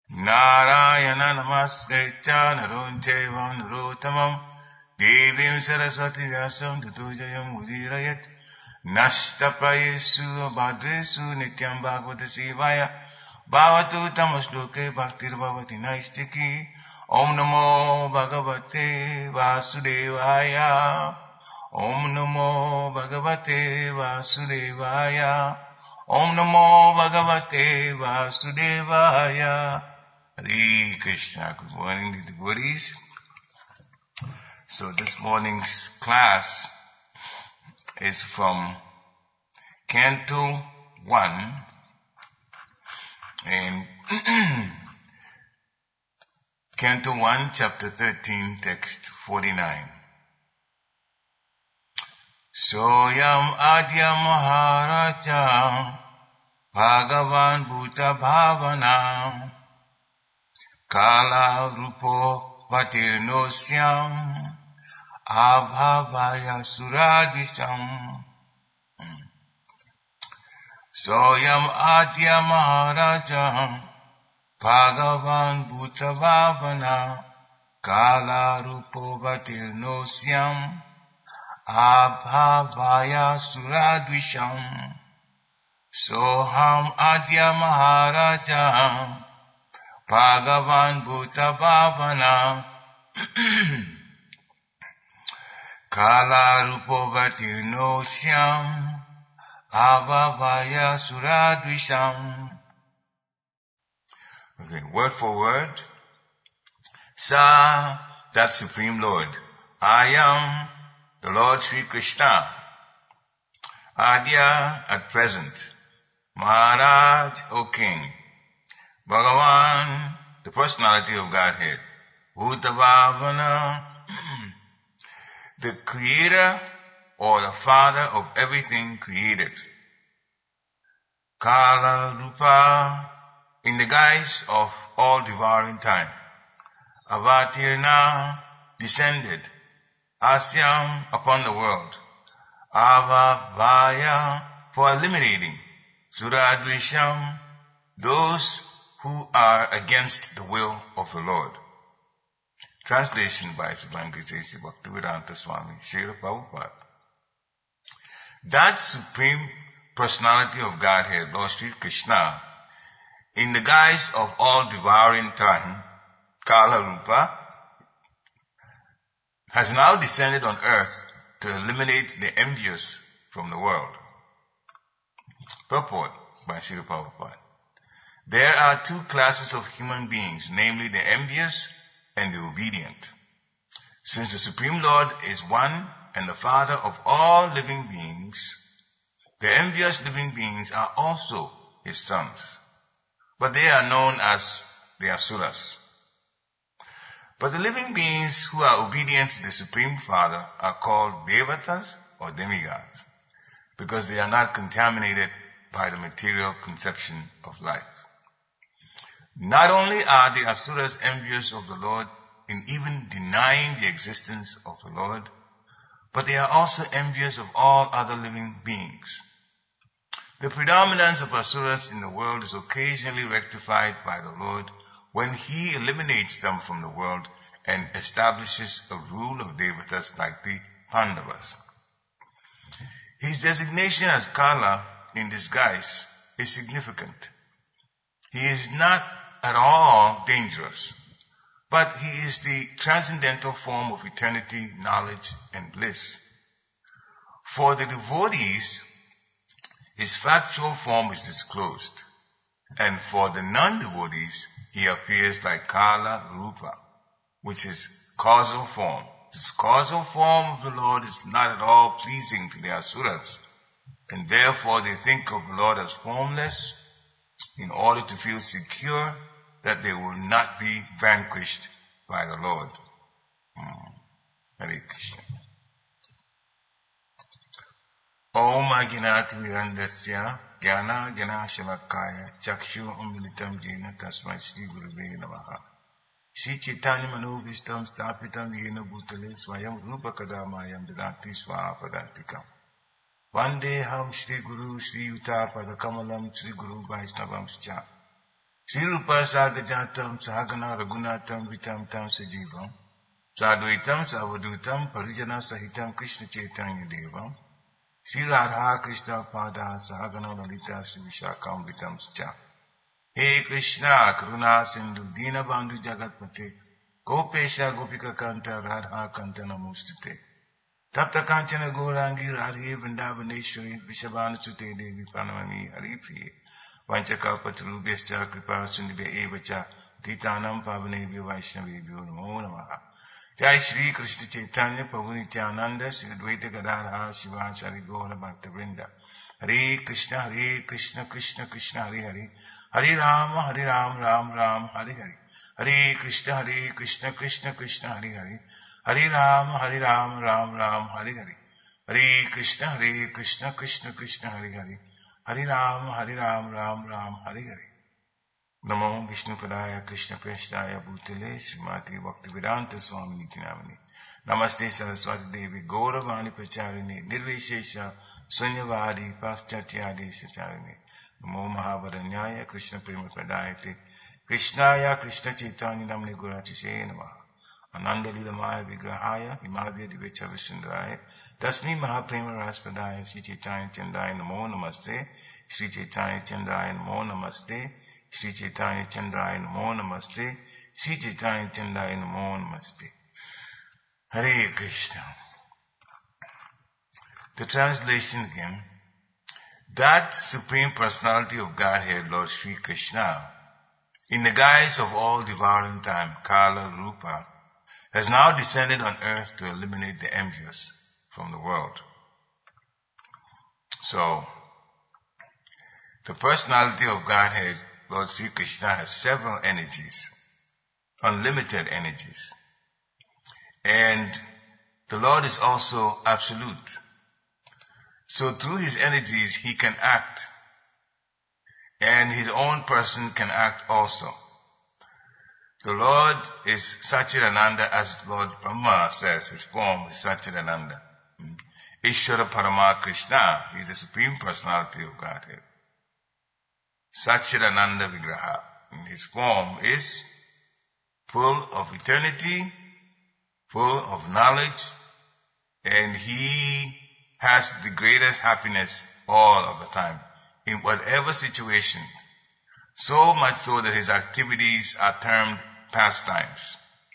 Narayana namaskritya narom chaivam narottamam devim saraswati vyasam tato jayam udirayat nashtapayesu bhadresu nityam bhagavata sevaya bhavatu tamasloke bhaktir bhavati naistiki Om namo bhagavate vasudevaya Om namo bhagavate vasudevaya Om namo bhagavate vasudevaya Hare Krishna. Good morning, devotees. So this morning's class is from Canto 1 and Canto 1, Chapter 13, Text 49. Soyam Adya Maharaja Bhagavan Bhuta Bhavana Kala Rupo Vatirnosyam Abhavaya Suradisham Soyam Adya Maharaja Bhagavan Bhuta Bhavana Kala Rupo Vatirnosyam Abhavaya Suradvisham Soham Adya Maharaja Bhagavan Bhuta Bhavana Kala Rupo Vatirnosyam Abhavaya Suradvisham. Okay, word for word. Sa, that's Supreme Lord. I am the Lord Sri Krishna. Adya, at present. Maharaj, O King. Bhagavan, the personality of Godhead. Bhutavavana, the creator or the father of everything created. Kala Rupa, in the guise of all devouring time. Avatirna, descended. Asyam, upon the world. Avavaya, for eliminating. Suradvisham, those who are against the will of the Lord. Translation by Sublime Grace Bhaktivedanta Swami Srila Prabhupada. That Supreme Personality of Godhead, Lord Sri Krishna, in the guise of all devouring time, Kala Rupa, has now descended on earth to eliminate the envious from the world. Purport by Srila Prabhupada. There are two classes of human beings, namely the envious and the obedient. Since the Supreme Lord is one and the Father of all living beings, the envious living beings are also his sons, but they are known as the Asuras. But the living beings who are obedient to the Supreme Father are called Devatas or demigods, because they are not contaminated by the material conception of life. Not only are the Asuras envious of the Lord in even denying the existence of the Lord, but they are also envious of all other living beings. The predominance of Asuras in the world is occasionally rectified by the Lord when he eliminates them from the world and establishes a rule of Devatas like the Pandavas. His designation as Kala in disguise is significant. He is not at all dangerous, but he is the transcendental form of eternity, knowledge, and bliss. For the devotees, his factual form is disclosed, and for the non-devotees, he appears like Kala Rupa, which is causal form. This causal form of the Lord is not at all pleasing to the Asuras, and therefore they think of the Lord as formless in order to feel secure that they will not be vanquished by the Lord. Hare Krishna. Om Aginati Virandasya Gyana Gyana Shalakaya Chakshu Umbilitam Jena Tasmai Shri Gurave Namaha Shri Chaitanya Manobhistam Stapitam Yena Bhutale Swayam Rupa Kadamayam Dadanti Swaha Padantikam Vandeham Shri Guru Shri Yuta Padakamalam Shri Guru Vaisnavam Scha Sri Rupa Sagajatam Sahagana Raghunatam Vitam Tam Sajivam Sadvaitam Savadutam Parijana Sahitam Krishna Chaitanya Devam Sri Radha Krishna Pada Sahagana Lalita Sri Vishakam Vitam Scha. He Krishna Karuna Sindhu Dina Bandhu Jagatpate Gopesha Gopika Kanta Radha Kanta Namustate Tapta Kanchana Gourangi Radhe Vrindavaneshwari Vishabhana Sute Devi Pranamami Haripriye Vanchakalpatarubhyascha Kripa Sindhibhya Evacha Titanam Pavanebhyo Vaishnavebhyo Namo Namaha. Jai Shri Krishna Chaitanya Prabhu Nityananda Sri Advaita Gadadhara Shivachari Gaura Bhakta Vrinda. Hare Krishna Krishna Krishna Hare Hare Hare Rama Ram Ram Hare Hare. Hare Krishna Krishna Krishna Hare Hare Hare Rama Ram Ram Hare Hare. Hare Krishna Krishna Hare Hare Hare Ram Ram Hare Hare. Namo Vishnu Padaya Krishna Preshtaya Bhutale Srimati Bhaktivedanta Swami Niti Namani. Namaste Saraswati Devi Gauravani Pracharini Nirvishesha Sunyavadi Paschatya Charini. Namo Mahavaranyaya Krishna Prema Pradayate Krishnaya Krishna Chaitanya Namni Guratishe Namaha. Ananda Lilamaya Vigrahaya Himavya Divecha Vishindraya Tasmi Mahaprema Raspadaya Shri Chaitanya Chandaya Namo Namaste. Shri Chaitanya Chandaya Namo Namaste. Shri Chaitanya Chandaya Namo Namaste. Shri Chaitanya Chandaya Namo Namaste. Hare Krishna. The translation again. That Supreme Personality of Godhead, Lord Shri Krishna, in the guise of all devouring time, Kala Rupa, has now descended on earth to eliminate the envious from the world. So, the personality of Godhead, Lord Sri Krishna, has several energies, unlimited energies. And the Lord is also absolute. So through his energies, he can act. And his own person can act also. The Lord is Satchidananda, as Lord Brahma says, his form is Satchidananda. Ishvara Parama Krishna, he is the Supreme Personality of Godhead. Satchidananda Vigraha, and his form is full of eternity, full of knowledge, and he has the greatest happiness all of the time, in whatever situation. So much so that his activities are termed pastimes.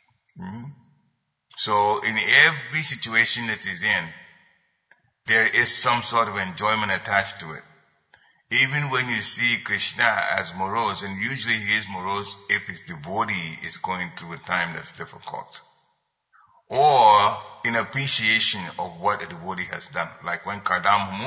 So in every situation that he's in, there is some sort of enjoyment attached to it. Even when you see Krishna as morose, and usually he is morose if his devotee is going through a time that's difficult, or in appreciation of what a devotee has done. Like when Kardama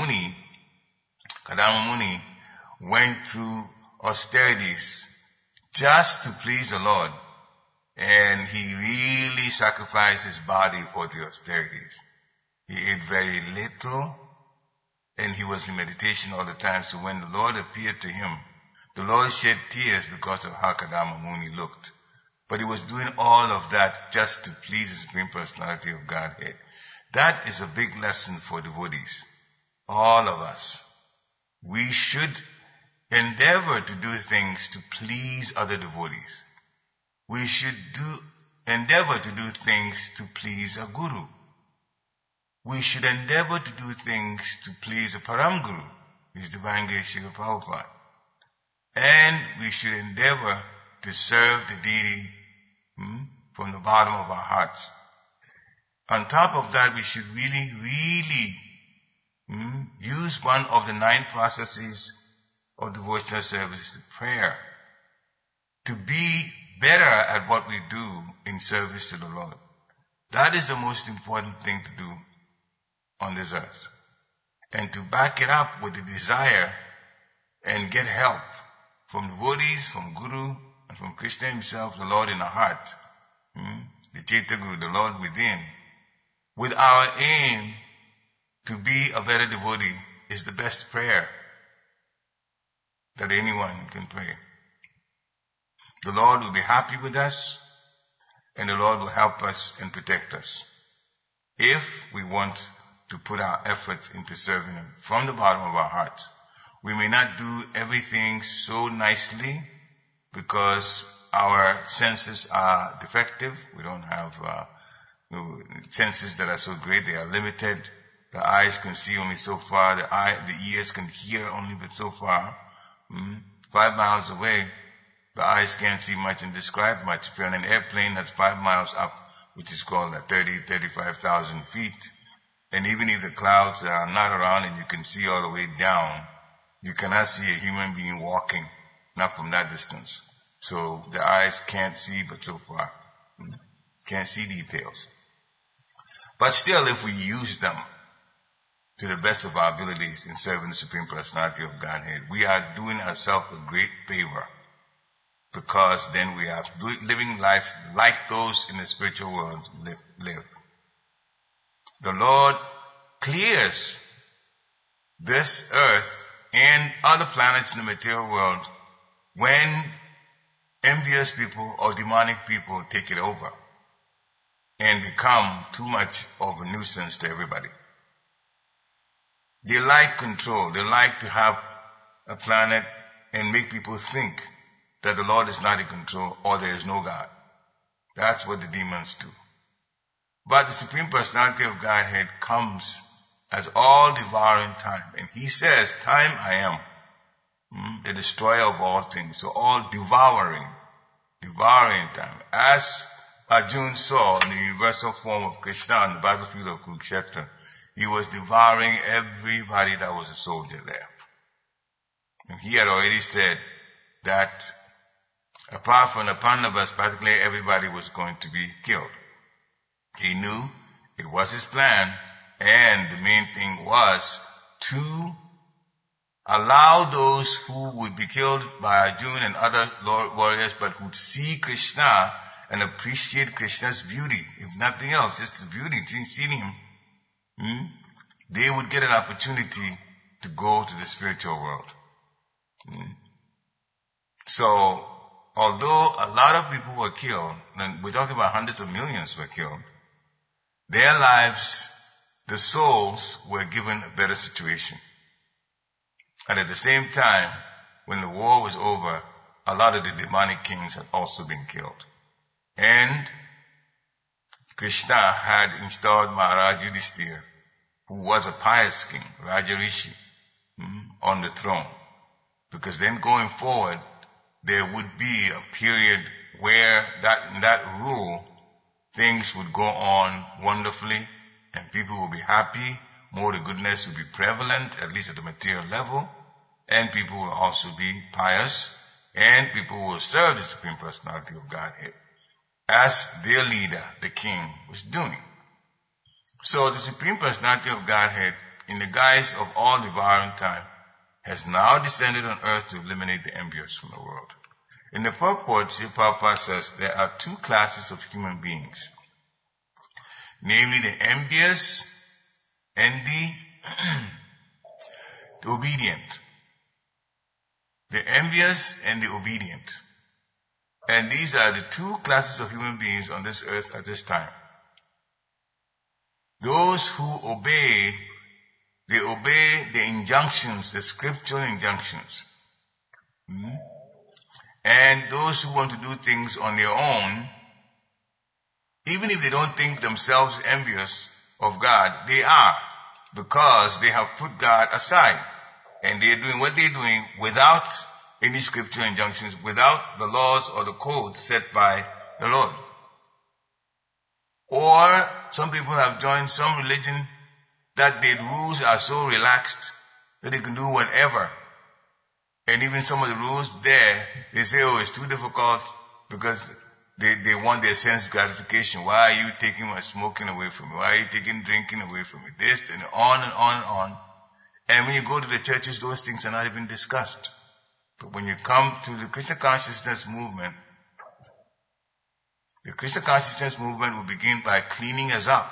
Muni went through austerities just to please the Lord, and he really sacrificed his body for the austerities. He ate very little, and he was in meditation all the time. So when the Lord appeared to him, the Lord shed tears because of how Kardama Muni looked. But he was doing all of that just to please the Supreme Personality of Godhead. That is a big lesson for devotees. All of us. We should endeavor to do things to please other devotees. We should endeavor to do things to please a guru. We should endeavor to do things to please a Param Guru, His Divine Grace Srila Prabhupada. And we should endeavor to serve the deity from the bottom of our hearts. On top of that, we should really use one of the 9 processes of devotional service, the prayer, to be better at what we do in service to the Lord. That is the most important thing to do on this earth. And to back it up with the desire and get help from devotees, from Guru, and from Krishna himself, the Lord in our heart, the Chaitya Guru, the Lord within, with our aim to be a better devotee, is the best prayer that anyone can pray. The Lord will be happy with us, and the Lord will help us and protect us if we want to put our efforts into serving Him from the bottom of our hearts. We may not do everything so nicely, because our senses are defective. We don't have senses that are so great. They are limited. The eyes can see only so far. The ears can hear only but so far. 5 miles away, the eyes can't see much and describe much. If you're on an airplane that's 5 miles up, which is called at 35,000 feet, and even if the clouds are not around and you can see all the way down, you cannot see a human being walking, not from that distance. So the eyes can't see but so far. Can't see details. But still, if we use them to the best of our abilities in serving the Supreme Personality of Godhead, we are doing ourselves a great favor, because then we are living life like those in the spiritual world live. The Lord clears this earth and other planets in the material world when envious people or demonic people take it over and become too much of a nuisance to everybody. They like control. They like to have a planet and make people think that the Lord is not in control or there is no God. That's what the demons do. But the Supreme Personality of Godhead comes as all devouring time. And he says, time I am, the destroyer of all things. So all devouring time. As Arjuna saw in the universal form of Krishna on the battlefield of Kurukshetra, he was devouring everybody that was a soldier there. And he had already said that apart from the Pandavas, practically everybody was going to be killed. He knew it was his plan, and the main thing was to allow those who would be killed by Arjuna and other Lord warriors but would see Krishna and appreciate Krishna's beauty, if nothing else, just the beauty, seeing him, they would get an opportunity to go to the spiritual world. So, although a lot of people were killed, and we're talking about hundreds of millions were killed, their lives, the souls, were given a better situation. And at the same time, when the war was over, a lot of the demonic kings had also been killed. And Krishna had installed Maharaj Yudhishthira, who was a pious king, Raja Rishi, on the throne. Because then going forward, there would be a period where in that rule, things would go on wonderfully and people would be happy, more the goodness would be prevalent, at least at the material level, and people will also be pious, and people will serve the Supreme Personality of Godhead as their leader, the king, was doing. So the Supreme Personality of Godhead, in the guise of all devouring time, has now descended on earth to eliminate the envious from the world. In the purport, Srila Prabhupada says there are two classes of human beings, namely the envious and the obedient. The envious and the obedient. And these are the two classes of human beings on this earth at this time. Those who obey, they obey the injunctions, the scriptural injunctions. And those who want to do things on their own, even if they don't think themselves envious of God, they are, because they have put God aside. And they're doing what they're doing without any scriptural injunctions, without the laws or the codes set by the Lord. Or some people have joined some religion that their rules are so relaxed that they can do whatever. And even some of the rules there, they say, oh, it's too difficult because they want their sense gratification. Why are you taking my smoking away from me? Why are you taking drinking away from me? This and on and on and on. And when you go to the churches, those things are not even discussed. But when you come to the Krishna consciousness movement, the Krishna consciousness movement will begin by cleaning us up.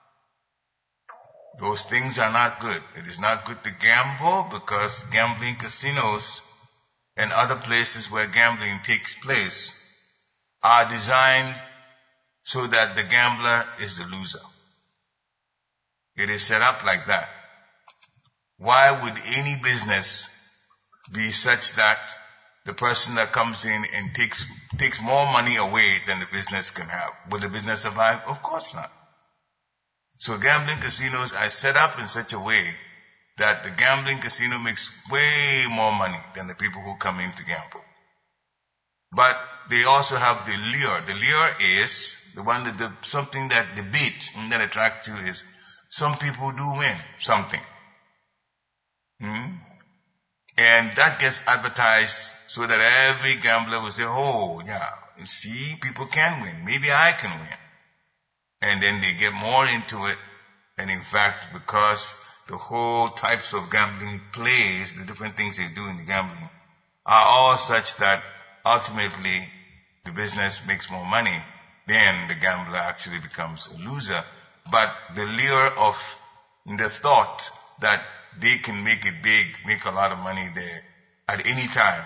Those things are not good. It is not good to gamble, because gambling casinos and other places where gambling takes place are designed so that the gambler is the loser. It is set up like that. Why would any business be such that the person that comes in and takes more money away than the business can have. Will the business survive? Of course not. So gambling casinos are set up in such a way that the gambling casino makes way more money than the people who come in to gamble. But they also have the lure. The lure is the one that something that the bait that attracts you is some people do win something. And that gets advertised so that every gambler will say, oh, yeah, you see, people can win. Maybe I can win. And then they get more into it. And in fact, because the whole types of gambling plays, the different things they do in the gambling, are all such that ultimately the business makes more money, then the gambler actually becomes a loser. But the lure of the thought that they can make it big, make a lot of money there at any time,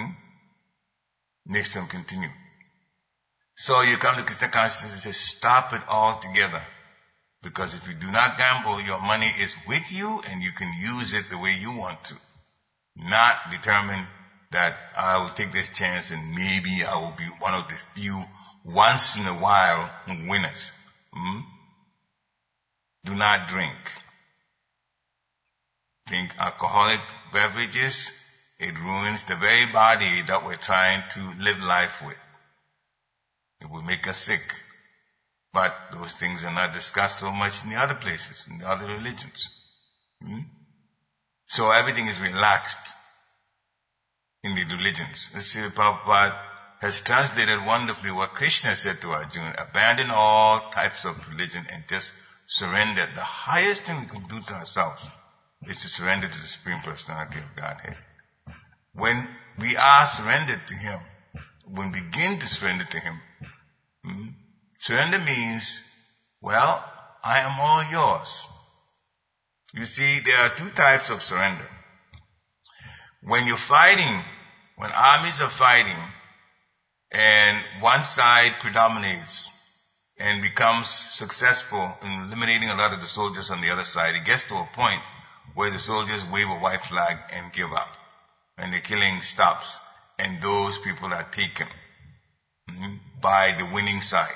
makes them continue. So you come to Christian consciousness and say, stop it all together. Because if you do not gamble, your money is with you and you can use it the way you want to. Not determine that I will take this chance and maybe I will be one of the few once in a while winners. Do not drink. Drink alcoholic beverages. It ruins the very body that we're trying to live life with. It will make us sick. But those things are not discussed so much in the other places, in the other religions. So everything is relaxed in the religions. Srila Prabhupada has translated wonderfully what Krishna said to Arjuna: abandon all types of religion and just surrender. The highest thing we can do to ourselves is to surrender to the Supreme Personality of Godhead. When we are surrendered to Him, when we begin to surrender to Him, surrender means, well, I am all yours. You see, there are two types of surrender. When you're fighting, when armies are fighting, and one side predominates and becomes successful in eliminating a lot of the soldiers on the other side, it gets to a point where the soldiers wave a white flag and give up. And the killing stops. And those people are taken by the winning side.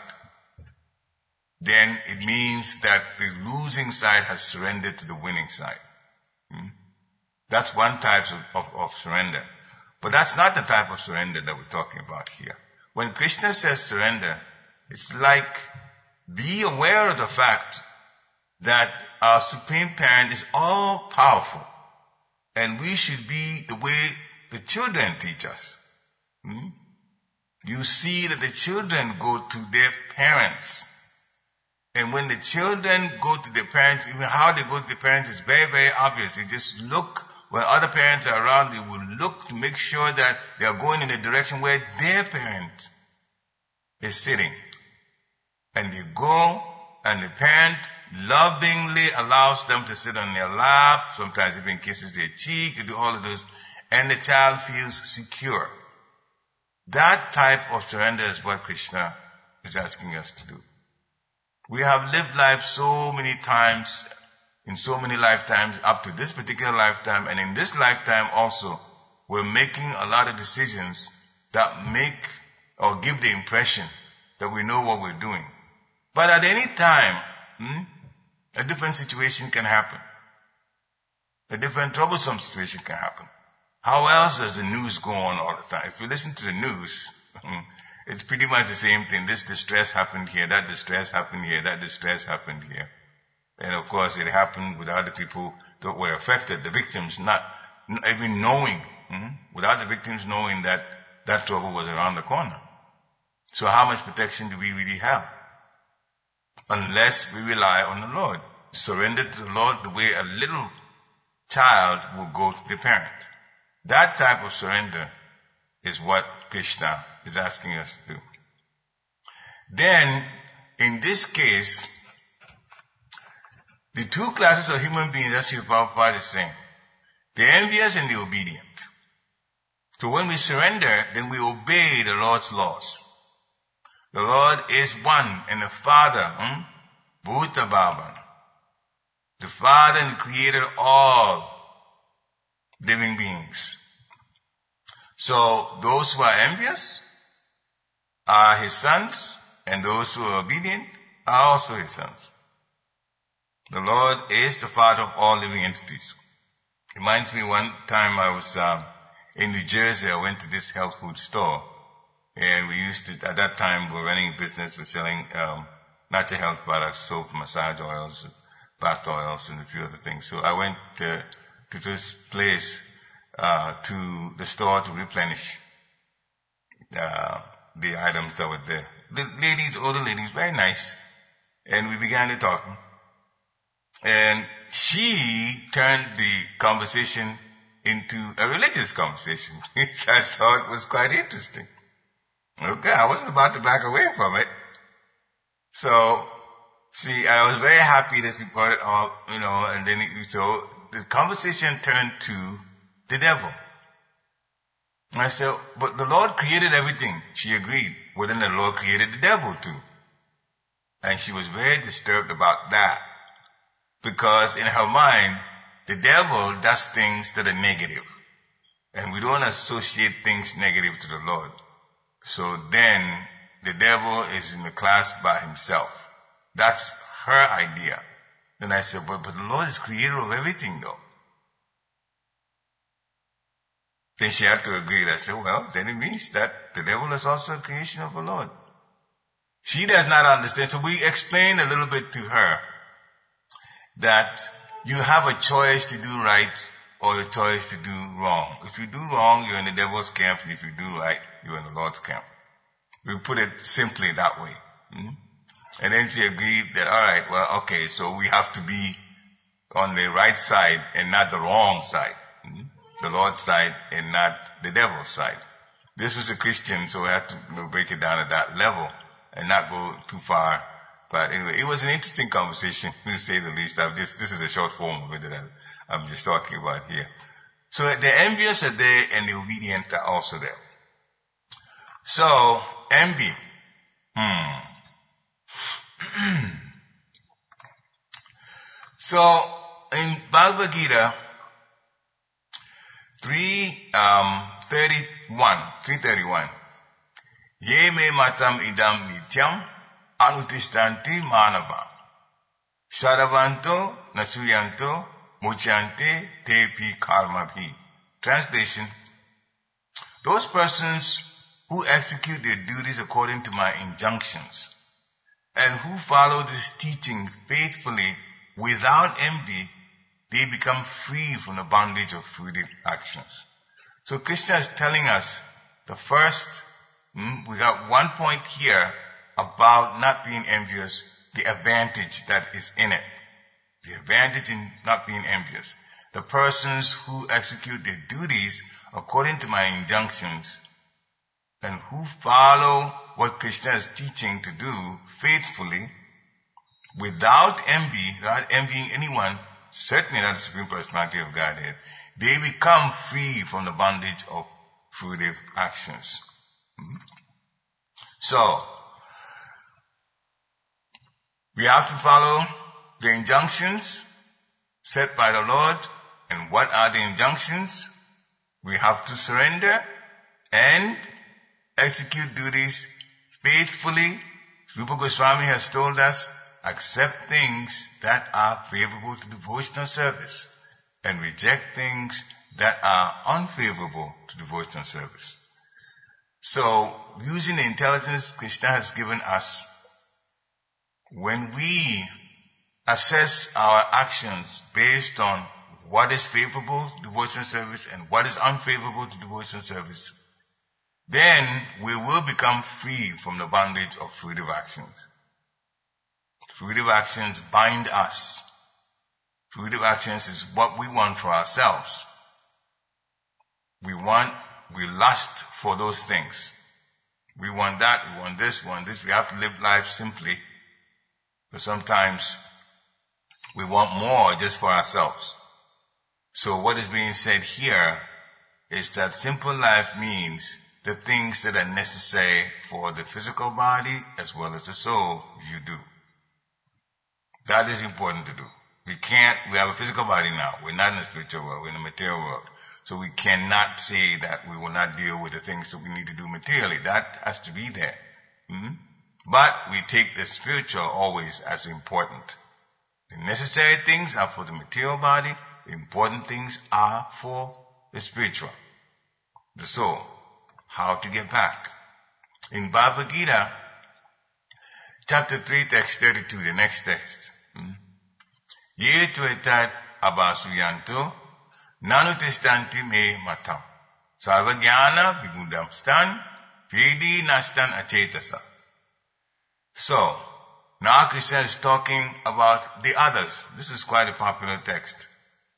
Then it means that the losing side has surrendered to the winning side. That's one type of surrender. But that's not the type of surrender that we're talking about here. When Krishna says surrender, it's like be aware of the fact that our Supreme Parent is all powerful. And we should be the way the children teach us. You see that the children go to their parents. And when the children go to their parents, even how they go to their parents is very, very obvious. They just look, when other parents are around, they will look to make sure that they are going in the direction where their parent is sitting. And they go, and the parent lovingly allows them to sit on their lap, sometimes even kisses their cheek, and do all of those, and the child feels secure. That type of surrender is what Krishna is asking us to do. We have lived life so many times, in so many lifetimes, up to this particular lifetime, and in this lifetime also, we're making a lot of decisions that make or give the impression that we know what we're doing. But at any time, a different situation can happen. A different troublesome situation can happen. How else does the news go on all the time? If you listen to the news, it's pretty much the same thing. This distress happened here, that distress happened here, that distress happened here. And of course it happened without the people that were affected, the victims not even knowing, without the victims knowing that that trouble was around the corner. So how much protection do we really have? Unless we rely on the Lord. Surrender to the Lord the way a little child will go to the parent. That type of surrender is what Krishna is asking us to do. Then, in this case, the two classes of human beings, as Srila Prabhupada is saying, the envious and the obedient. So when we surrender, then we obey the Lord's laws. The Lord is one and the Father, Bhuta Bhavan. The Father and the Creator of all living beings. So those who are envious are his sons, and those who are obedient are also his sons. The Lord is the Father of all living entities. Reminds me one time I was in New Jersey. I went to this health food store, and we used to, at that time, we were running a business. We're selling natural health products, soap, massage oils, bath oils, and a few other things. So I went to this place, to the store to replenish the items that were there. The ladies, older ladies, very nice. And we began to talk. And she turned the conversation into a religious conversation, which I thought was quite interesting. Okay, I wasn't about to back away from it. So, see, I was very happy that she brought it up, and then so the conversation turned to the devil. And I said, but the Lord created everything. She agreed. Well, then the Lord created the devil too. And she was very disturbed about that. Because in her mind, the devil does things that are negative. And we don't associate things negative to the Lord. So then the devil is in the class by himself. That's her idea. Then I said, but the Lord is creator of everything though. Then she had to agree. I said, well, then it means that the devil is also a creation of the Lord. She does not understand. So we explained a little bit to her that you have a choice to do right or a choice to do wrong. If you do wrong, you're in the devil's camp. And if you do right, you're in the Lord's camp. We put it simply that way. And then she agreed that, all right, well, okay, so we have to be on the right side and not the wrong side. The Lord's side and not the devil's side. This was a Christian, so we had to break it down at that level and not go too far. But anyway, it was an interesting conversation, to say the least. This is a short form of it that I'm just talking about here. So the envious are there and the obedient are also there. So, envy. So, in Bhagavad Gita, 331. Ye me matam idam nityam anutistanti manava. Shadavanto nasuyanto muchante tepi karmabhi. Translation. Those persons who execute their duties according to my injunctions and who follow this teaching faithfully without envy, they become free from the bondage of fruitive actions. So Krishna is telling us the first, we got one point here about not being envious, the advantage that is in it. The advantage in not being envious. The persons who execute their duties according to my injunctions and who follow what Krishna is teaching to do faithfully without envy, without envying anyone, certainly not the Supreme Personality of Godhead, they become free from the bondage of fruitive actions. So, we have to follow the injunctions set by the Lord. And what are the injunctions? We have to surrender and execute duties faithfully. Rupa Goswami has told us, accept things that are favorable to devotional service and reject things that are unfavorable to devotional service. So, using the intelligence Krishna has given us, when we assess our actions based on what is favorable to devotional service and what is unfavorable to devotional service, then we will become free from the bondage of fruitive actions. Fruitive actions bind us. Fruitive actions is what we want for ourselves. We lust for those things. We want that, we want this, we want this. We have to live life simply. But sometimes we want more just for ourselves. So what is being said here is that simple life means the things that are necessary for the physical body as well as the soul, you do. That is important to do. We have a physical body now. We're not in the spiritual world. We're in the material world. So we cannot say that we will not deal with the things that we need to do materially. That has to be there. But we take the spiritual always as important. The necessary things are for the material body. The important things are for the spiritual, the soul. How to get back. In Bhagavad Gita, chapter 3, text 32, the next text. Ye tuetat abasuyanto nanutestanti me matam. Sarvagyana vigundam stan vedi nastan achetasa. So, now Krishna is talking about the others. This is quite a popular text.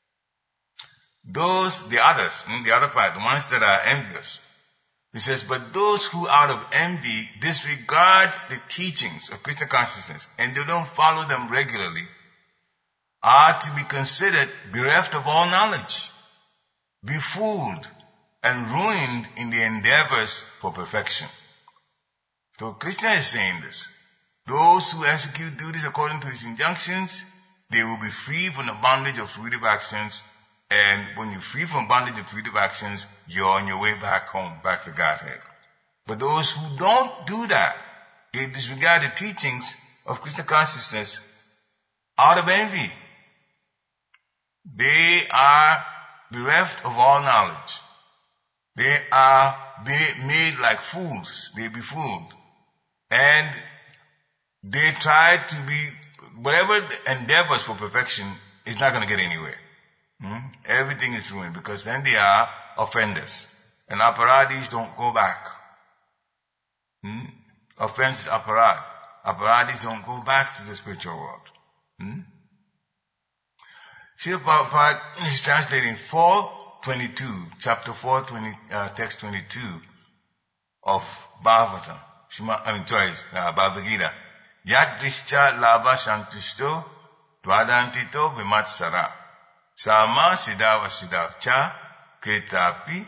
The others, the other part, the ones that are envious. He says, but those who out of envy disregard the teachings of Krishna consciousness and they don't follow them regularly are to be considered bereft of all knowledge, befooled and ruined in the endeavors for perfection. So Krishna is saying this. Those who execute duties according to his injunctions, they will be free from the bondage of fruitive actions. And when you're free from bondage of fruitive actions, you're on your way back home, back to Godhead. But those who don't do that, they disregard the teachings of Krishna consciousness out of envy. They are bereft of all knowledge. They are made like fools. They be fooled. And they try to be, whatever endeavors for perfection is not going to get anywhere. Everything is ruined because then they are offenders. And aparadis don't go back. Offense is aparad. Aparadis don't go back to the spiritual world. Srila Prabhupada is translating 4:22, chapter 4, text 22 of Bhagavatam. Bhagavad Gita. Yat drischa labha santushto dvadantito vimatsara. Sama siddhava siddhavcha kritapi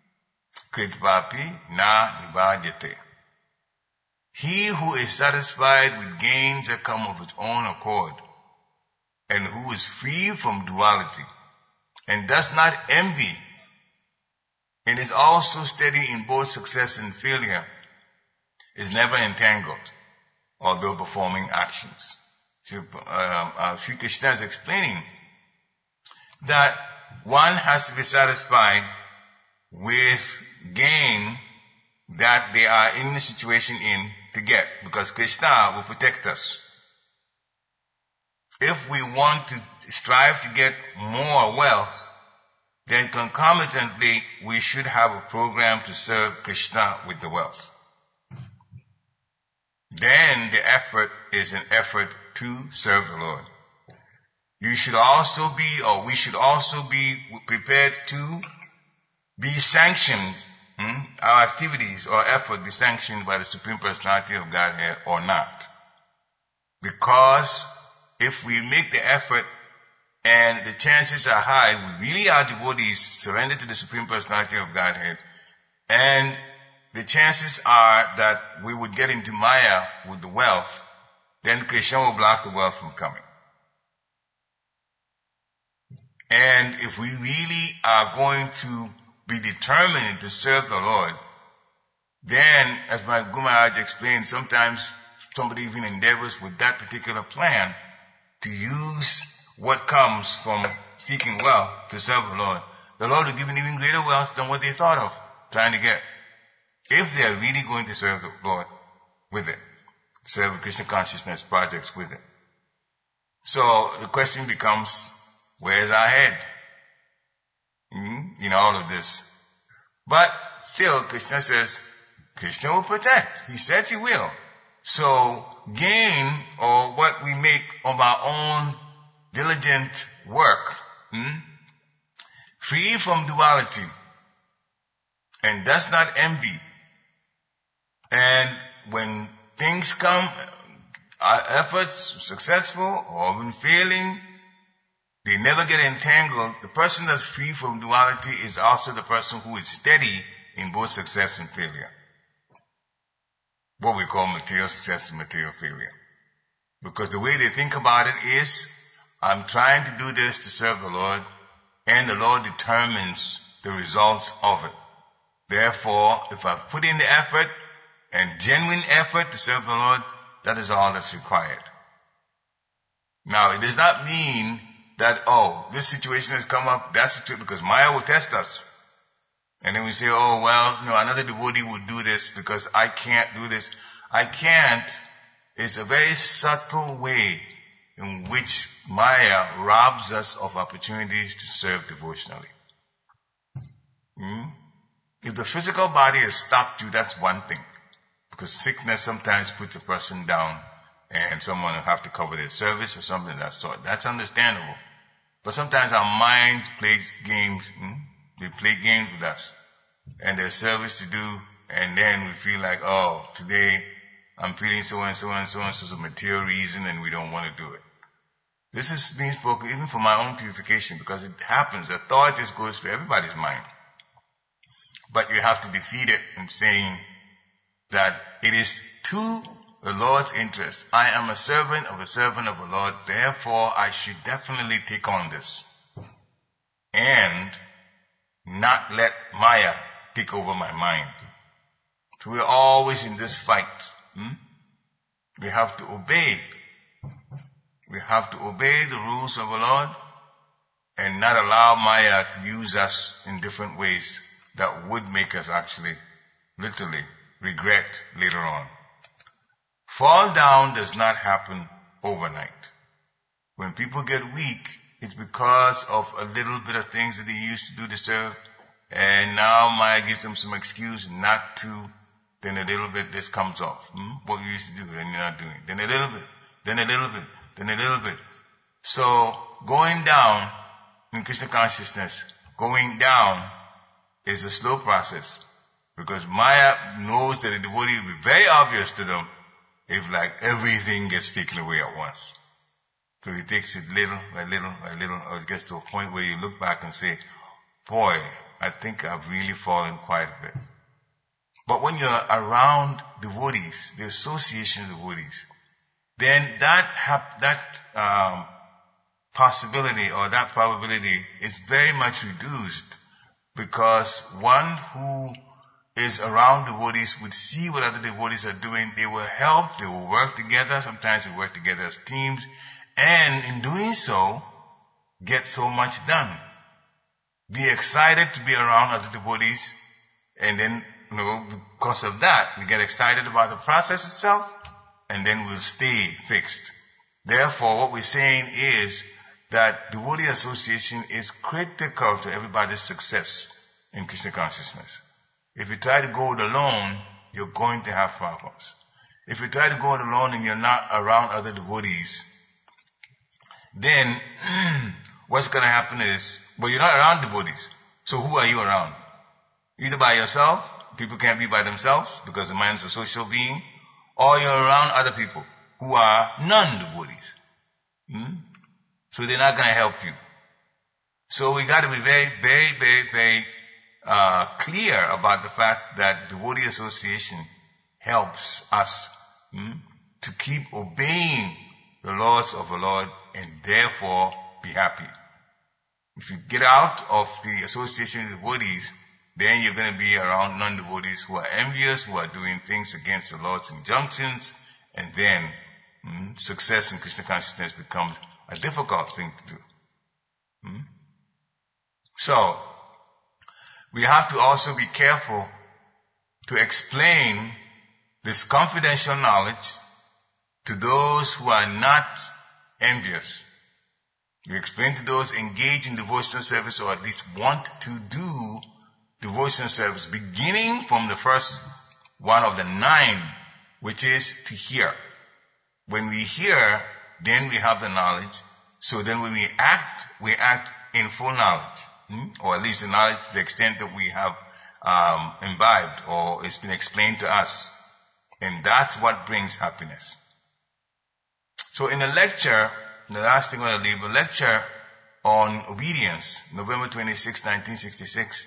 na nibhajate. He who is satisfied with gains that come of its own accord, and who is free from duality, and does not envy, and is also steady in both success and failure, is never entangled, although performing actions. Sri Krishna is explaining that one has to be satisfied with gain that they are in the situation to get, because Krishna will protect us. If we want to strive to get more wealth, then concomitantly we should have a program to serve Krishna with the wealth. Then the effort is an effort to serve the Lord. We should also be prepared to be sanctioned, our activities or effort be sanctioned by the Supreme Personality of Godhead or not. Because if we make the effort and the chances are high, we really are devotees surrendered to the Supreme Personality of Godhead, and the chances are that we would get into Maya with the wealth, then Krishna will block the wealth from coming. And if we really are going to be determined to serve the Lord, then, as my Guru Maharaj explained, sometimes somebody even endeavors with that particular plan to use what comes from seeking wealth to serve the Lord. The Lord will give them even greater wealth than what they thought of trying to get, if they are really going to serve the Lord with it, serve Krishna consciousness projects with it. So the question becomes, where's our head in all of this? But still, Krishna says, Krishna will protect. He says he will. So gain, or what we make of our own diligent work, free from duality, and does not envy. And when things come, our efforts successful or even failing, they never get entangled. The person that's free from duality is also the person who is steady in both success and failure. What we call material success and material failure. Because the way they think about it is, I'm trying to do this to serve the Lord, and the Lord determines the results of it. Therefore, if I've put in the effort and genuine effort to serve the Lord, that is all that's required. Now, it does not mean that, this situation has come up, that's the truth, because Maya will test us. And then we say, another devotee would do this because I can't do this. I can't is a very subtle way in which Maya robs us of opportunities to serve devotionally. If the physical body has stopped you, that's one thing. Because sickness sometimes puts a person down and someone will have to cover their service or something of that sort. That's understandable. But sometimes our minds play games. They play games with us. And there's service to do. And then we feel like, today I'm feeling so and so and so and so, some material reason, and we don't want to do it. This is being spoken even for my own purification, because it happens. The thought just goes through everybody's mind. But you have to defeat it in saying that it is to the Lord's interest. I am a servant of the Lord, therefore I should definitely take on this. And not let Maya take over my mind. So we're always in this fight. We have to obey. We have to obey the rules of the Lord and not allow Maya to use us in different ways that would make us actually, literally, regret later on. Fall down does not happen overnight. When people get weak, it's because of a little bit of things that they used to do to serve, and now Maya gives them some excuse not to. Then a little bit, this comes off. What you used to do, then you're not doing. Then a little bit, then a little bit, then a little bit. So going down in Krishna consciousness, going down is a slow process, because Maya knows that the devotee will be very obvious to them if like everything gets taken away at once. So he takes it little by little by little, or it gets to a point where you look back and say, boy, I think I've really fallen quite a bit. But when you're around devotees, the association of devotees, then that possibility or that probability is very much reduced, because one who is around devotees would see what other devotees are doing. They will help, they will work together. Sometimes they work together as teams, and in doing so, get so much done. Be excited to be around other devotees, and then because of that, we get excited about the process itself, and then we'll stay fixed. Therefore, what we're saying is that devotee association is critical to everybody's success in Krishna consciousness. If you try to go it alone, you're going to have problems. If you try to go it alone and you're not around other devotees, then what's going to happen is, you're not around devotees. So who are you around? Either by yourself. People can't be by themselves because the mind's a social being, or you're around other people who are non-devotees. So they're not going to help you. So we got to be very, very, very, very clear about the fact that devotee association helps us to keep obeying the laws of the Lord and therefore be happy. If you get out of the association of devotees, then you're going to be around non-devotees who are envious, who are doing things against the Lord's injunctions, and then success in Krishna consciousness becomes a difficult thing to do. So, we have to also be careful to explain this confidential knowledge to those who are not envious. We explain to those engaged in devotional service, or at least want to do devotional service, beginning from the first one of the 9, which is to hear. When we hear, then we have the knowledge. So then when we act in full knowledge, or at least the knowledge to the extent that we have imbibed, or it's been explained to us. And that's what brings happiness. So in a lecture, the last thing I want to leave, a lecture on obedience, November 26, 1966,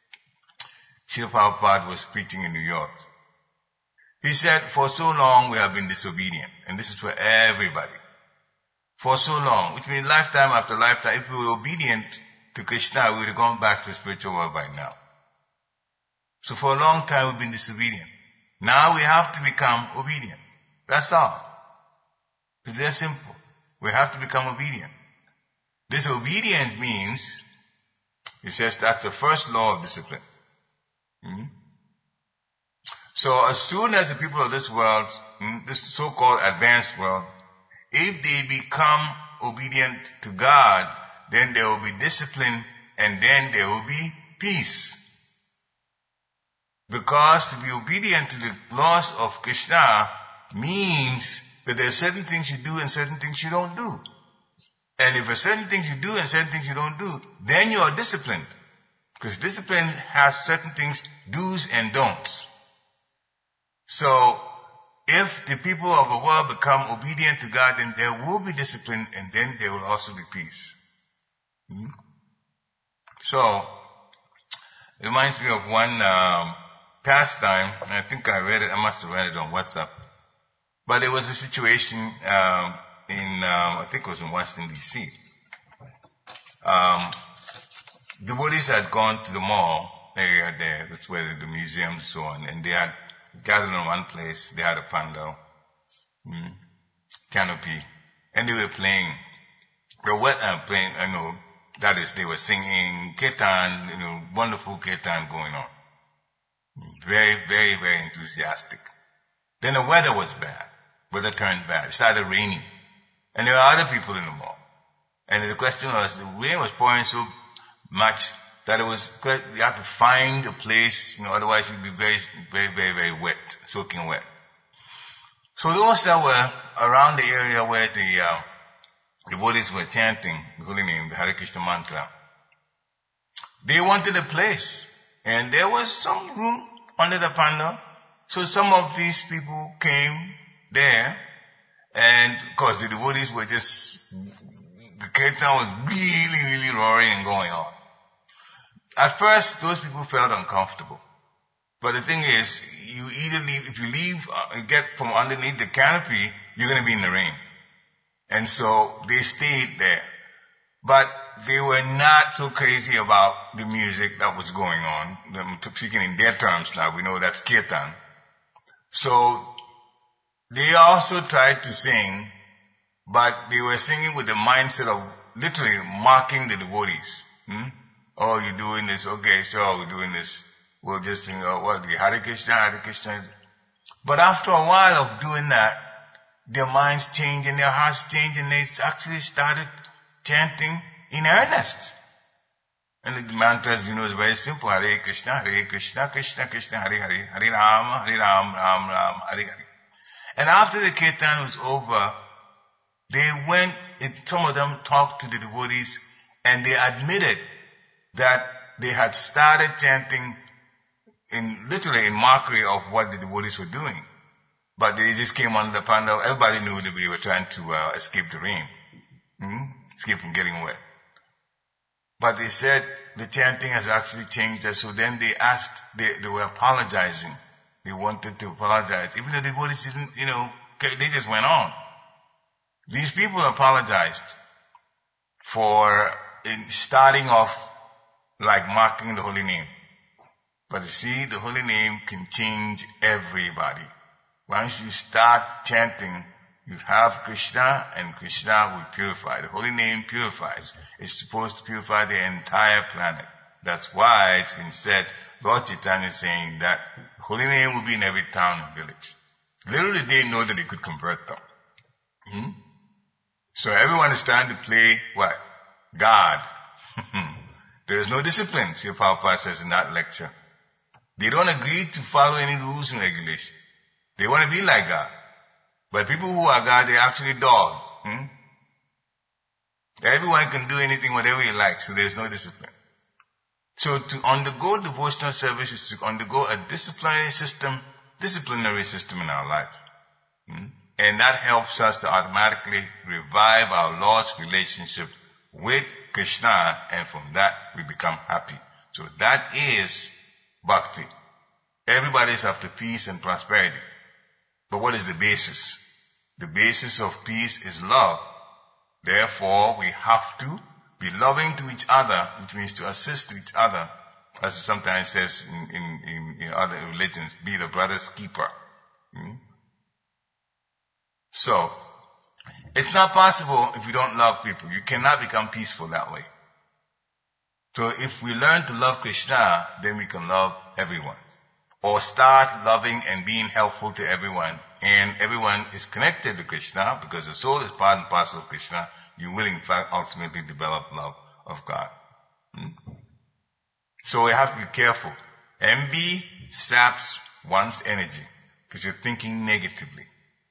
Srila Prabhupada was preaching in New York. He said, for so long we have been disobedient. And this is for everybody. For so long, which means lifetime after lifetime, if we were obedient, to Krishna, we would have gone back to the spiritual world by now. So for a long time we've been disobedient. Now we have to become obedient. That's all. It's very simple. We have to become obedient. This obedience means, it says that's the first law of discipline. So as soon as the people of this world, this so-called advanced world, if they become obedient to God, then there will be discipline and then there will be peace. Because to be obedient to the laws of Krishna means that there are certain things you do and certain things you don't do. And if there are certain things you do and certain things you don't do, then you are disciplined. Because discipline has certain things, do's and don'ts. So, if the people of the world become obedient to God, then there will be discipline and then there will also be peace. So, it reminds me of one pastime, and I think I must have read it on WhatsApp. But there was a situation I think it was in Washington, D.C. Devotees had gone to the mall area there, that's where the museums and so on, and they had gathered in one place. They had a pandal, canopy, and they were playing. That is, they were singing kirtan, wonderful kirtan going on. Very, very, very enthusiastic. Then the weather was bad. Weather turned bad. It started raining. And there were other people in the mall. And the question was, the rain was pouring so much that you have to find a place, otherwise you'd be very, very, very, very wet, soaking wet. So those that were around the area where the devotees were chanting the holy name, the Hare Krishna mantra, they wanted a place. And there was some room under the pandal. So some of these people came there, and of course the devotees were the kirtan was really, really roaring and going on. At first, those people felt uncomfortable. But the thing is, you get from underneath the canopy, you're going to be in the rain. And so they stayed there. But they were not so crazy about the music that was going on. I'm speaking in their terms now, we know that's kirtan. So they also tried to sing, but they were singing with the mindset of literally mocking the devotees. Oh, you're doing this, okay, sure, we're doing this. We'll just sing, the Hare Krishna, Hare Krishna. But after a while of doing that, their minds changed and their hearts changed and they actually started chanting in earnest. And the mantras, is very simple. Hare Krishna, Krishna Krishna, Hare Hare, Hare Rama, Ram Ram, Hare Hare. And after the kirtan was over, some of them talked to the devotees and they admitted that they had started chanting literally in mockery of what the devotees were doing. But they just came under the pandal. Everybody knew that they were trying to escape the rain. Escape from getting wet. But they said the chanting has actually changed us. So then they asked, they were apologizing. They wanted to apologize. Even though the devotees didn't, they just went on. These people apologized for starting off like mocking the holy name. But you see, the holy name can change everybody. Once you start chanting, you have Krishna and Krishna will purify. The holy name purifies. It's supposed to purify the entire planet. That's why it's been said, Lord Chaitanya is saying that the holy name will be in every town and village. Little did they know that they could convert them. So everyone is trying to play what? God. There is no discipline, Srila Prabhupada says in that lecture. They don't agree to follow any rules and regulations. They want to be like God. But people who are God, they're actually dogs. Everyone can do anything, whatever he likes, so there's no discipline. So to undergo devotional service is to undergo a disciplinary system in our life. And that helps us to automatically revive our lost relationship with Krishna, and from that we become happy. So that is bhakti. Everybody's after peace and prosperity. But what is the basis? The basis of peace is love. Therefore, we have to be loving to each other, which means to assist each other, as it sometimes says in other religions, be the brother's keeper. So, it's not possible if you don't love people. You cannot become peaceful that way. So if we learn to love Krishna, then we can love everyone. Or start loving and being helpful to everyone. And everyone is connected to Krishna because the soul is part and parcel of Krishna. You will in fact ultimately develop love of God. So we have to be careful. Envy saps one's energy because you're thinking negatively.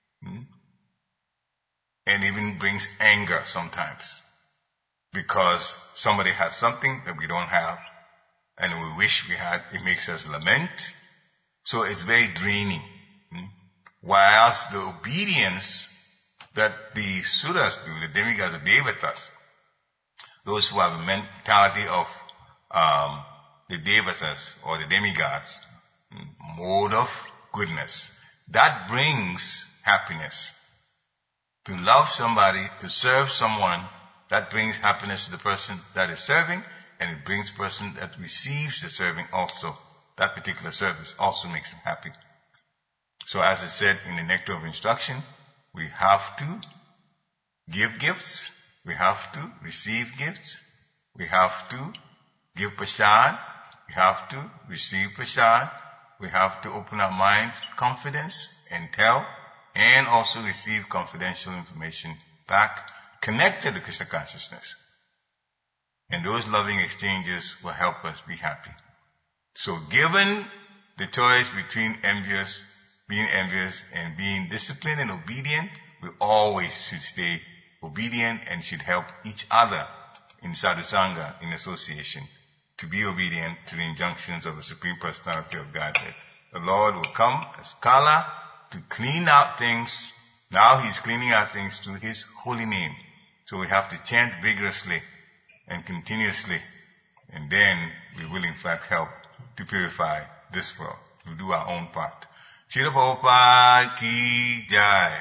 And even brings anger sometimes because somebody has something that we don't have and we wish we had. It makes us lament. So it's very draining. Whilst the obedience that the Suras do, the demigods, the Devatas, those who have a mentality of the Devatas or the demigods, mode of goodness, that brings happiness. To love somebody, to serve someone, that brings happiness to the person that is serving, and it brings the person that receives the serving also. That particular service also makes them happy. So as it said in the Nectar of Instruction, we have to give gifts, we have to receive gifts, we have to give prasad, we have to receive prasad, we have to open our minds to confidence and tell, and also receive confidential information back connected to Krishna consciousness. And those loving exchanges will help us be happy. So given the choice between being envious and being disciplined and obedient, we always should stay obedient and should help each other in sadhusanga, in association, to be obedient to the injunctions of the Supreme Personality of Godhead. The Lord will come as Kala to clean out things. Now He's cleaning out things through His holy name. So we have to chant vigorously and continuously, and then we will in fact help to purify this world. We'll do our own part. Srila Prabhupada Ki Jai.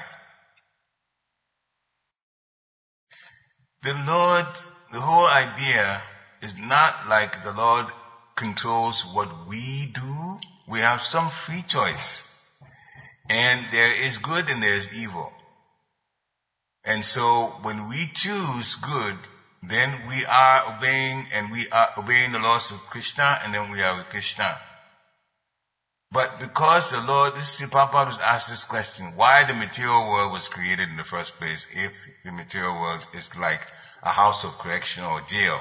The Lord, the whole idea is not like the Lord controls what we do. We have some free choice. And there is good and there is evil. And so when we choose good, then we are obeying the laws of Krishna, and then we are with Krishna. But because the Lord, Prabhupada was asked this question, why the material world was created in the first place if the material world is like a house of correction or jail.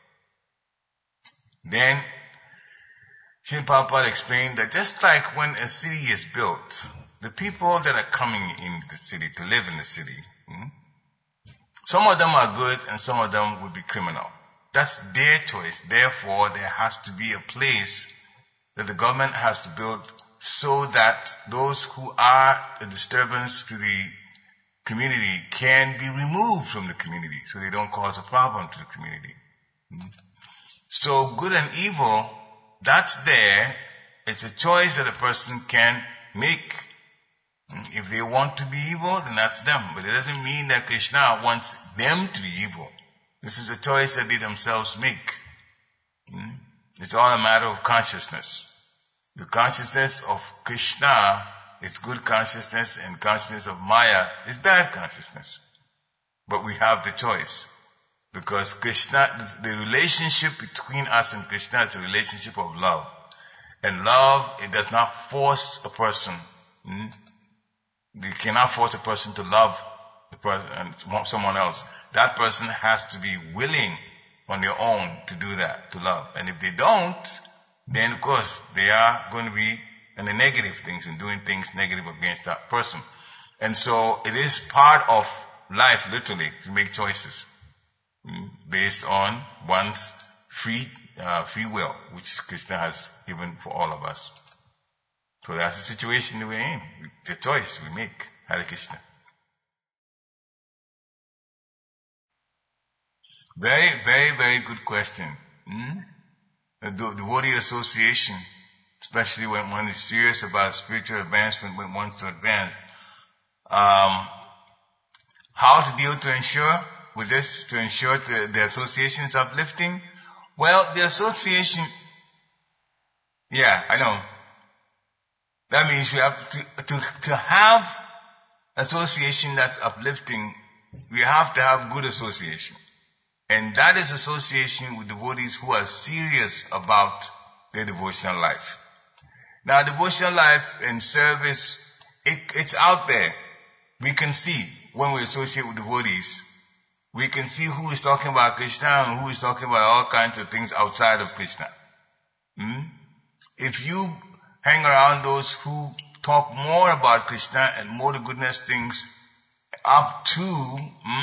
Then Srila Prabhupada explained that just like when a city is built, the people that are coming into the city to live in the city, some of them are good and some of them would be criminal. That's their choice. Therefore, there has to be a place that the government has to build so that those who are a disturbance to the community can be removed from the community so they don't cause a problem to the community. So good and evil, that's there. It's a choice that a person can make. If they want to be evil, then that's them. But it doesn't mean that Krishna wants them to be evil. This is a choice that they themselves make. It's all a matter of consciousness. The consciousness of Krishna is good consciousness, and consciousness of Maya is bad consciousness. But we have the choice. Because Krishna, the relationship between us and Krishna is a relationship of love. And love, it does not force a person. You cannot force a person to love the person and someone else. That person has to be willing on their own to do that, to love. And if they don't, then of course they are going to be in the negative things and doing things negative against that person. And so it is part of life, literally, to make choices based on one's free will, which Krishna has given for all of us. So that's the situation that we're in. The choice we make. Hare Krishna. Very, very, very good question. The devotee association, especially when one is serious about spiritual advancement, when one wants to advance. How to deal to ensure? with this to ensure the association is uplifting? Well, the association, yeah, I know. That means we have to have association that's uplifting. We have to have good association. And that is association with devotees who are serious about their devotional life. Now, devotional life and service, it's out there. We can see when we associate with devotees. We can see who is talking about Krishna and who is talking about all kinds of things outside of Krishna. If you hang around those who talk more about Krishna and more the goodness things up to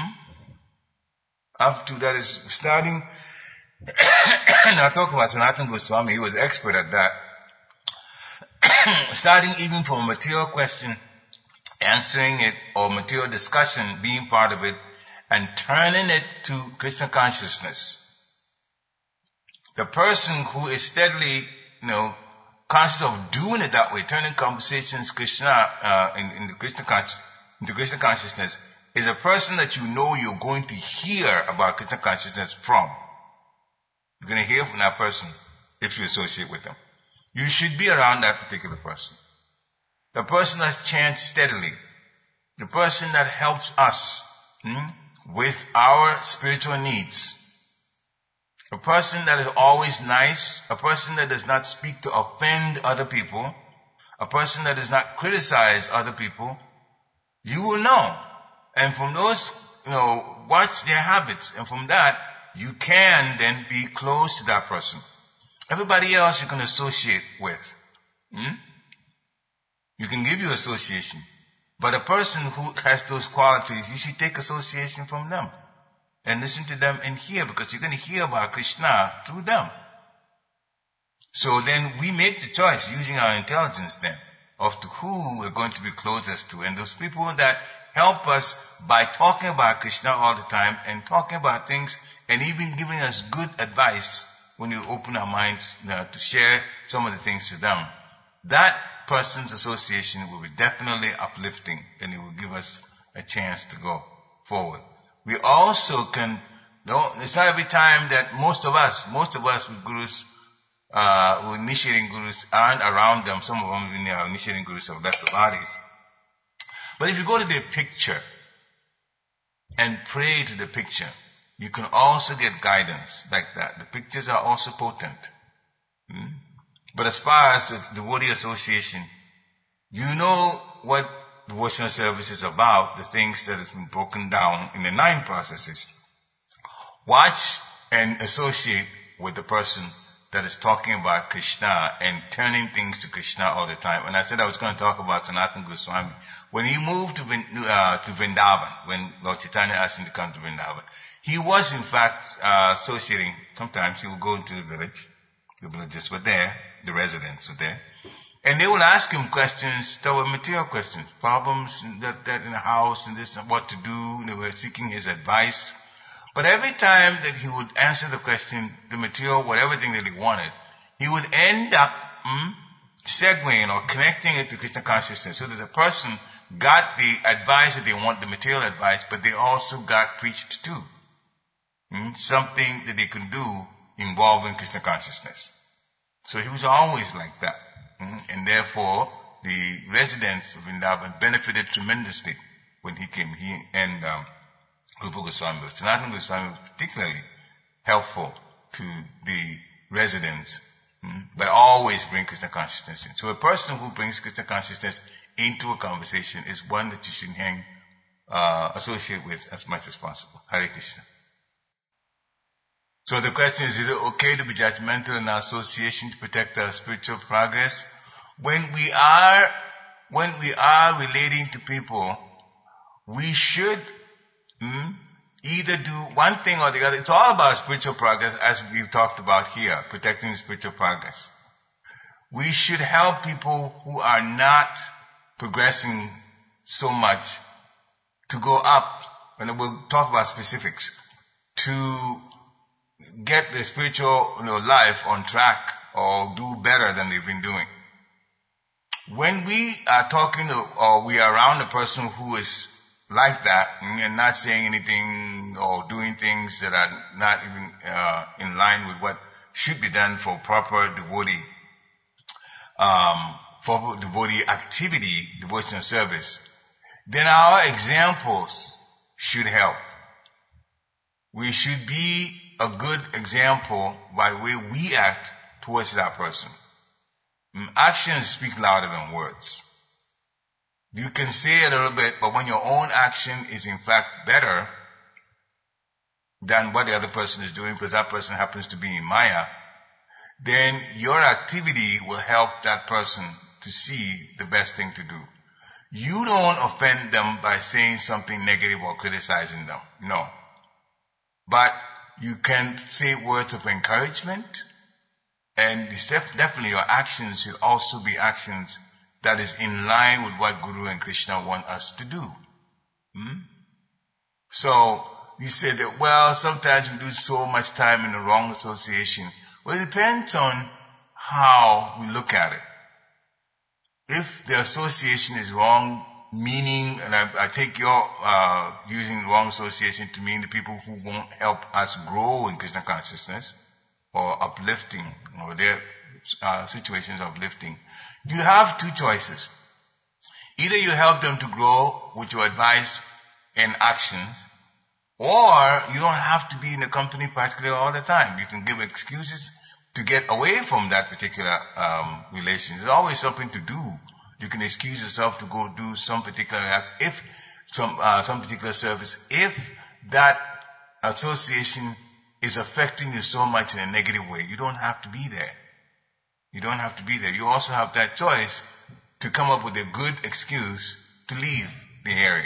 that is starting, now talk about Sanatana Goswami, he was expert at that. Starting even from a material question, answering it, or material discussion, being part of it, and turning it to Krishna consciousness. The person who is steadily, conscious of doing it that way, turning conversations Krishna into Krishna consciousness, is a person that you know you're going to hear about Krishna consciousness from. You're going to hear from that person if you associate with them. You should be around that particular person. The person that chants steadily. The person that helps us with our spiritual needs. A person that is always nice. A person that does not speak to offend other people. A person that does not criticize other people. You will know. And from those, watch their habits. And from that, you can then be close to that person. Everybody else you can associate with. You can give you association. But a person who has those qualities, you should take association from them. And listen to them and hear, because you're going to hear about Krishna through them. So then we make the choice using our intelligence then of to who we're going to be closest to. And those people that help us by talking about Krishna all the time and talking about things and even giving us good advice when you open our minds to share some of the things to them. That person's association will be definitely uplifting, and it will give us a chance to go forward. We also can, it's not every time that most of us with gurus, with initiating gurus aren't around them. Some of them even are initiating gurus have left the bodies. But if you go to the picture and pray to the picture, you can also get guidance like that. The pictures are also potent. But as far as the devotee association, you know what devotional service is about, the things that has been broken down in the 9 processes. Watch and associate with the person that is talking about Krishna and turning things to Krishna all the time. And I said I was going to talk about Sanatana Goswami. When he moved to Vrindavan, when Lord Chaitanya asked him to come to Vrindavan, he was in fact associating. Sometimes he would go into the village. The villagers were there. The residents were there. And they would ask him questions that were material questions. Problems that in the house and this and what to do. They were seeking his advice. But every time that he would answer the question, the material, whatever thing that he wanted, he would end up segueing or connecting it to Krishna consciousness so that the person got the advice that they want, the material advice, but they also got preached too. Something that they could do involving Krishna consciousness. So he was always like that. And therefore, the residents of Vrindavan benefited tremendously when he came. He and Rupa Goswami. Sanatana Goswami was particularly helpful to the residents, but always bring Krishna consciousness in. So a person who brings Krishna consciousness into a conversation is one that you should associate with as much as possible. Hare Krishna. So the question is it okay to be judgmental in our association to protect our spiritual progress? When we are relating to people, we should either do one thing or the other. It's all about spiritual progress, as we've talked about here, protecting spiritual progress. We should help people who are not progressing so much to go up, and we'll talk about specifics, to get the spiritual life on track or do better than they've been doing. When we are talking to, or we are around a person who is like that and not saying anything or doing things that are not even in line with what should be done for proper devotee activity, devotional service, then our examples should help. We should be a good example by the way we act towards that person. Actions speak louder than words. You can say a little bit, but when your own action is in fact better than what the other person is doing, because that person happens to be in Maya, then your activity will help that person to see the best thing to do. You don't offend them by saying something negative or criticizing them. No. But you can say words of encouragement, and definitely your actions should also be actions that is in line with what Guru and Krishna want us to do. So you say that, well, sometimes we lose so much time in the wrong association. Well, it depends on how we look at it. If the association is wrong, meaning, and I take your using wrong association to mean the people who won't help us grow in Krishna consciousness or uplifting, or their situations of uplifting, you have two choices. Either you help them to grow with your advice and actions, or you don't have to be in the company practically all the time. You can give excuses to get away from that particular relation. There's always something to do. You can excuse yourself to go do some particular act, if some particular service, if that association is affecting you so much in a negative way. You don't have to be there. You don't have to be there. You also have that choice to come up with a good excuse to leave the area.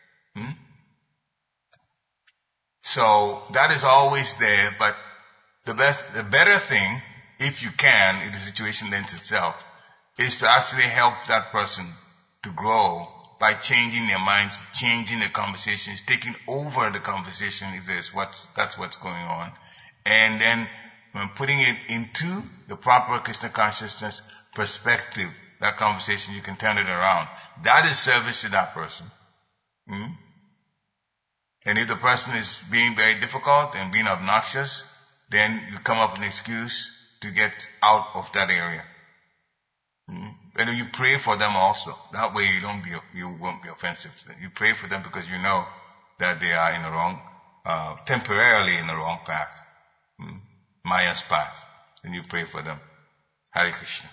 So that is always there, but the better thing, if you can, if the situation lends itself, is to actually help that person to grow by changing their minds, changing the conversations, taking over the conversation if that's what's going on, and then when putting it into the proper Krishna consciousness perspective, that conversation, you can turn it around. That is service to that person. And if the person is being very difficult and being obnoxious, then you come up with an excuse to get out of that area. And you pray for them also. That way you won't be offensive to them. You pray for them because you know that they are in the wrong, temporarily in the wrong path. Maya's path. And you pray for them. Hare Krishna.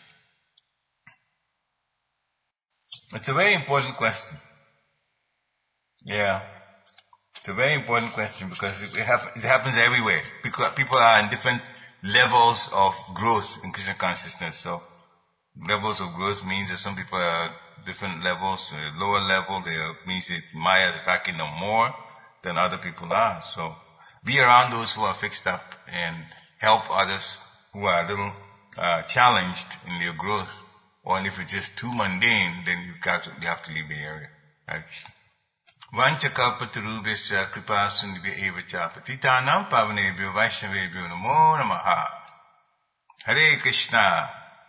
It's a very important question. Yeah. It's a very important question because it happens everywhere. People are in different levels of growth in Krishna consciousness. So levels of growth means that some people are different levels. Lower level, means that Maya is attacking them more than other people are. So be around those who are fixed up and help others who are a little challenged in their growth. Or if it's just too mundane, then you have to leave the area. Vanchakalpatarubhasya kripa sindhubhya eva cha patitanam pavanebhyo vaishnavebhyo namo namaha. Hare Krishna.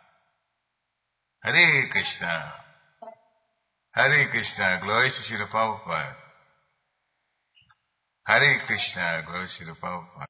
Hare Krishna. Hare Krishna. Glory to Srila Prabhupada. Hare Krishna. Glory to Srila Prabhupada.